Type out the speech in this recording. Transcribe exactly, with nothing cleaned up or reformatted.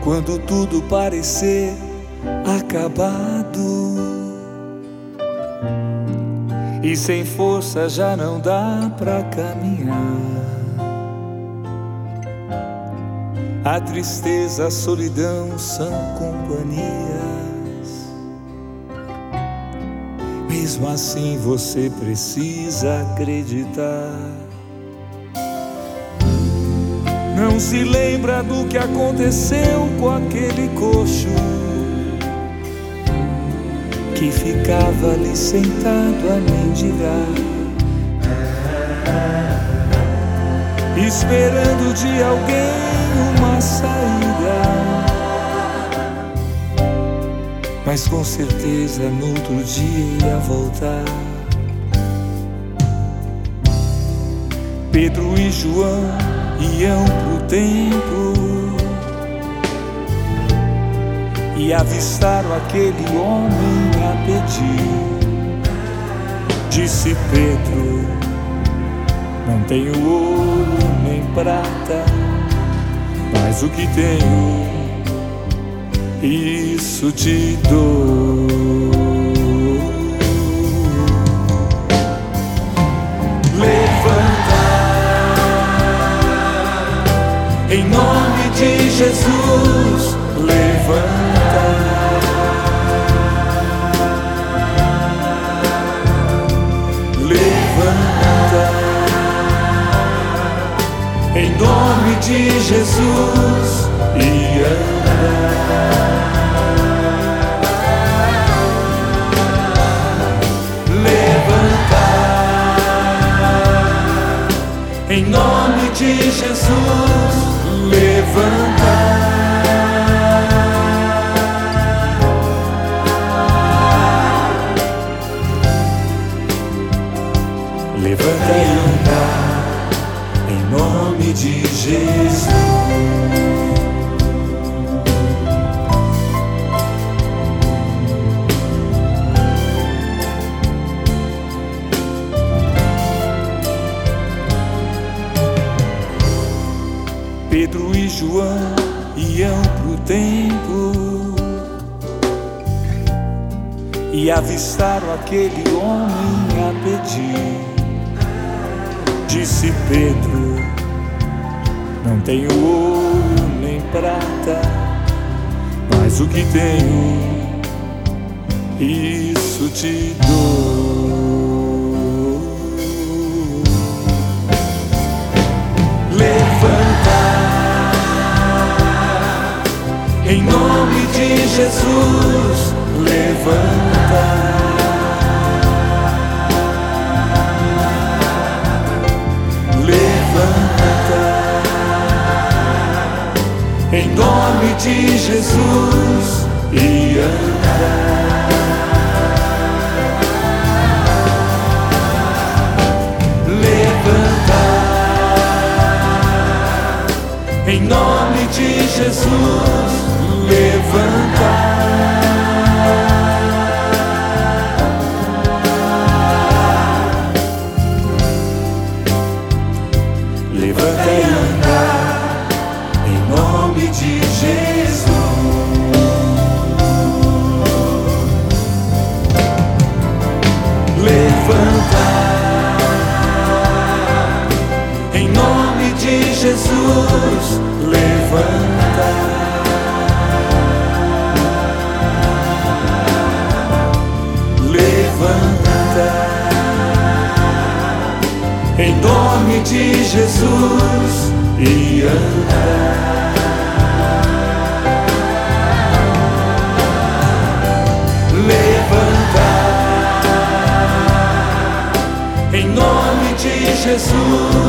quando tudo parecer acabado e sem força já não dá pra caminhar. A tristeza, a solidão são companhias. Mesmo assim você precisa acreditar. Não se lembra do que aconteceu com aquele coxo que ficava ali sentado a mendigar, esperando de alguém uma saída. Mas com certeza no outro dia ia voltar. Pedro e João iam pro templo e avistaram aquele homem a pedir. Disse Pedro: não tenho ouro nem prata, mas o que tenho, isso te dou. Levanta, em nome de Jesus, levanta. Levanta, em nome de Jesus, e anda. Levanta, em nome de Jesus, levanta. Levanta e anda, em nome de Jesus. Pedro e João iam pro templo e avistaram aquele homem a pedir. Disse Pedro: não tenho ouro nem prata, mas o que tenho, isso te dou. Levanta, em nome de Jesus, levanta. Em nome de Jesus, e anda. Levanta, em nome de Jesus, levanta. Levanta e anda, em nome de Jesus. Levanta, em nome de Jesus, levanta. Levanta, em nome de Jesus, e anda. Levanta, em nome de Jesus.